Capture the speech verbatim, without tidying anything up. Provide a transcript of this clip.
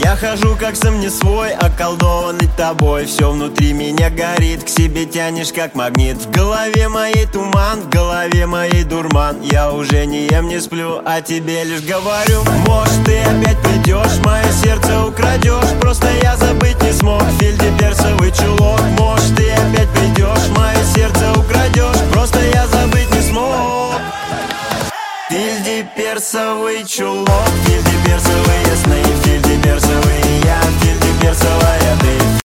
Я хожу как сам не свой, околдованный тобой. Все внутри меня горит, к себе тянешь как магнит. В голове моей туман, в голове моей дурман. Я уже не ем, не сплю, а тебе лишь говорю: может, ты опять придешь, мое сердце украдешь. Просто я забыть не смог, Фильде персовый чулок. Может, ты опять придешь, мое сердце украдешь. Просто я забыть не смог. Фильде персовый чулок, Фильде персовые сны, Фильде персовые я, Фильде персовая ты.